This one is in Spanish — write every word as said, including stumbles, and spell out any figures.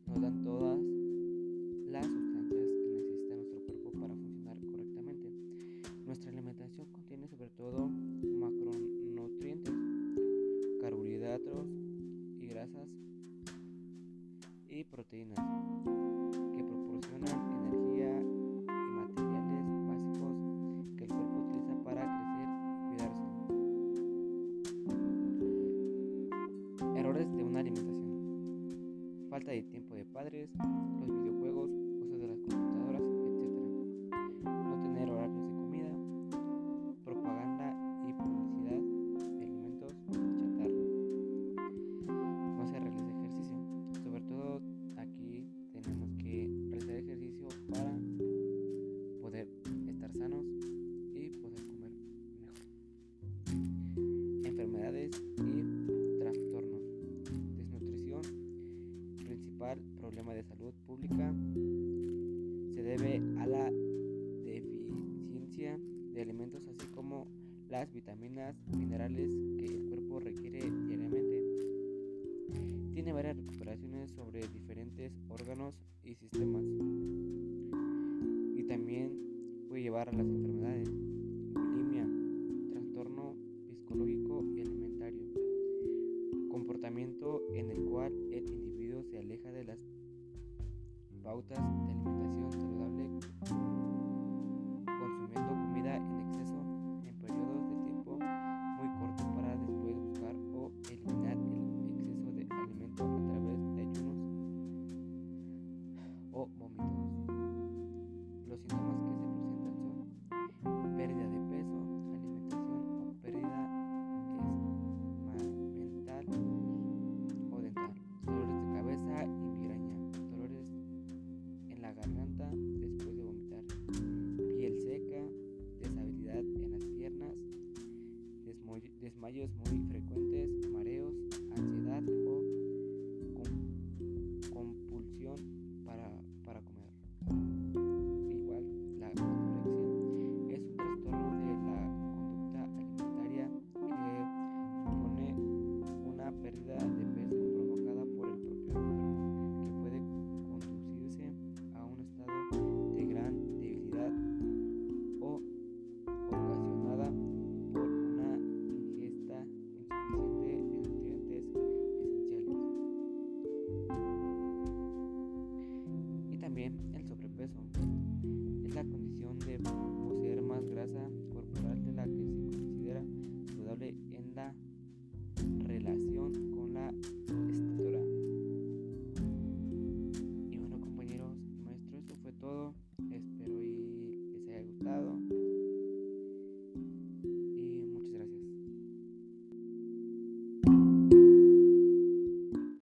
nos dan todas las sustancias que necesita nuestro cuerpo para funcionar correctamente. Nuestra alimentación contiene sobre todo macronutrientes, carbohidratos y grasas y proteínas que proporcionan energía y materiales básicos que el cuerpo utiliza para crecer y cuidarse. Errores de una alimentación: falta de tiempo de padres, los videojuegos, uso de las computadoras, etcétera. No tener horarios de comida, propaganda y publicidad de alimentos chatarra. No se realiza ejercicio. Sobre todo aquí tenemos que realizar ejercicio para poder estar sanos y poder comer mejor. Enfermedades y trastornos. Desnutrición, principal problema de salud pública, se debe a la deficiencia de alimentos así como las vitaminas, minerales que el cuerpo requiere diariamente. Tiene varias recuperaciones sobre diferentes órganos y sistemas y también puede llevar a las enfermedades: bulimia, trastorno psicológico y alimentario, comportamiento en el cual el individuo se aleja de las pautas de alimentación saludable, consumiendo comida en exceso en periodos de tiempo muy cortos para después buscar o eliminar el exceso de alimento a través de ayunos o vómitos. Los síntomas que se presentan son pérdida de peso, alimentación o pérdida mental o dental, dolores de cabeza y migraña, dolores en la garganta después de vomitar, piel seca, deshabilidad en las piernas, desmayos muy